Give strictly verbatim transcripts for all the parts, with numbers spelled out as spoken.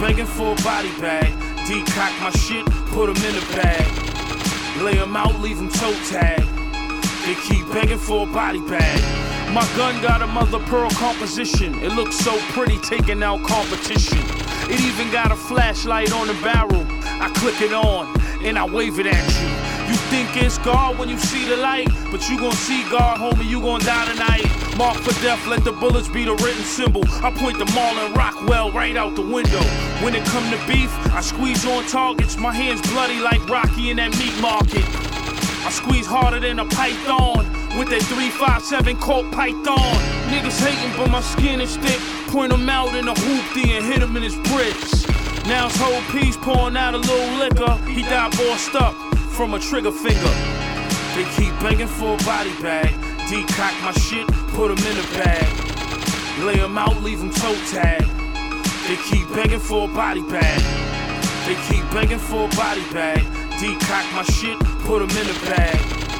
begging for a body bag. D-cock my shit, put him in a bag. Lay him out, leave him toe tag. They keep begging for a body bag. My gun got a mother pearl composition. It looks so pretty taking out competition. It even got a flashlight on the barrel. I click it on and I wave it at you. You think it's God when you see the light, but you gon' see God, homie, you gon' die tonight. Mark for death, let the bullets be the written symbol. I point the Marlon Rockwell right out the window. When it come to beef, I squeeze on targets. My hands bloody like Rocky in that meat market. I squeeze harder than a python with that three five seven Colt Python. Niggas hating but my skin is thick. Point him out in a hoopty and hit him in his bricks. Now his whole piece pouring out a little liquor. He died bossed up from a trigger finger. They keep begging for a body bag. D-cock my shit, put him in a bag. Lay him out, leave him toe tag. They keep begging for a body bag. They keep begging for a body bag. D-cock my shit, put him in a bag.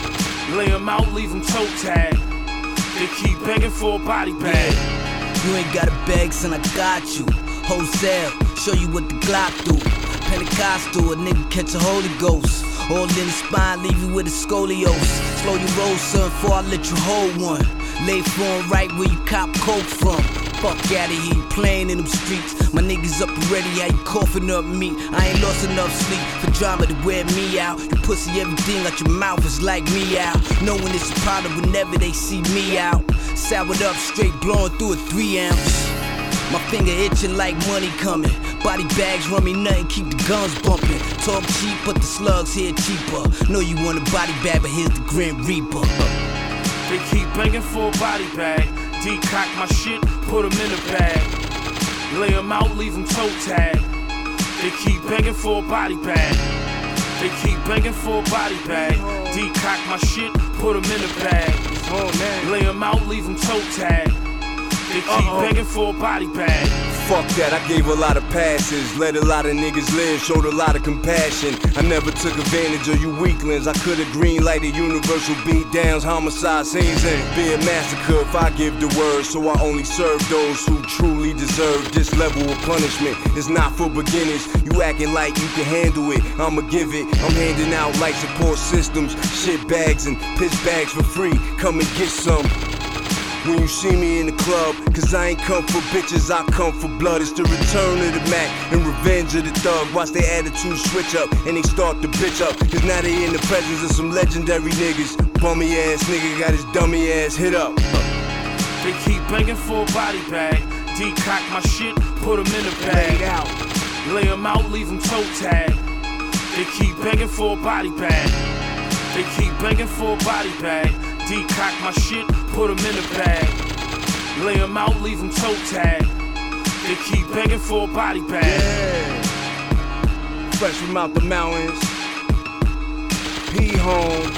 Lay him out, leave him toe tag. They keep begging for a body bag. Yeah. You ain't got a bag, son, I got you. Wholesale, show you what the Glock do. Pentecostal, a nigga catch a Holy Ghost. All in the spine, leave you with a scoliosis. Slow your roll, son, before I let you hold one. Lay phone right where you cop coke from. Fuck outta here, you playing in them streets. My niggas up and ready, how you coughing up me? I ain't lost enough sleep for drama to wear me out. You pussy, everything out your mouth is like me out. Knowing it's a problem whenever they see me out. Soured up, straight blowing through a three ounce. My finger itching like money coming. Body bags run me nothing, keep the guns bumping. Talk cheap, but the slugs here cheaper. Know you want a body bag, but here's the Grim Reaper. They keep begging for a body bag. D-cock my shit, put him in a bag. Lay him out, leave him toe tag. They keep begging for a body bag. They keep begging for a body bag. D-cock my shit, put him in a bag. Lay him out, leave him toe tag. They keep Uh-oh. begging for a body bag. Fuck that, I gave a lot of passes. Let a lot of niggas live, showed a lot of compassion. I never took advantage of you weaklings. I could've green lighted universal beat downs, homicide scenes, and be a massacre if I give the word. So I only serve those who truly deserve this level of punishment. It's not for beginners. You acting like you can handle it, I'ma give it. I'm handing out life support systems, shit bags and piss bags for free. Come and get some. When you see me in the club, cause I ain't come for bitches, I come for blood. It's the return of the Mac and revenge of the thug. Watch their attitude switch up and they start to bitch up. Cause now they in the presence of some legendary niggas. Bummy ass nigga got his dummy ass hit up. They keep begging for a body bag. D-cock my shit, put him in a bag. out. Lay him out, leave him toe tag. They keep begging for a body bag. They keep begging for a body bag. D-cock my shit, put him in a bag. Lay him out, leave him toe tag. They keep begging for a body bag. Yeah. Fresh from out the mountains. P home.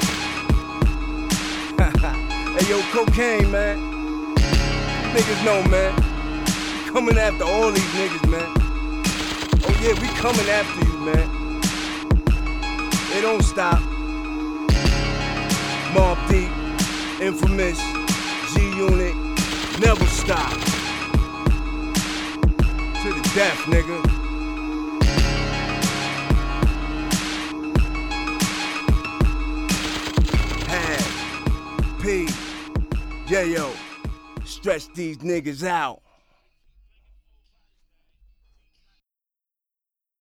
Hey yo, cocaine, man. Niggas know, man. We coming after all these niggas, man. Oh yeah, we coming after you, man. They don't stop. Mobb Deep. Infamous, G-Unit, never stop. To the death, nigga. Had, P, yeah, yo, stretch these niggas out.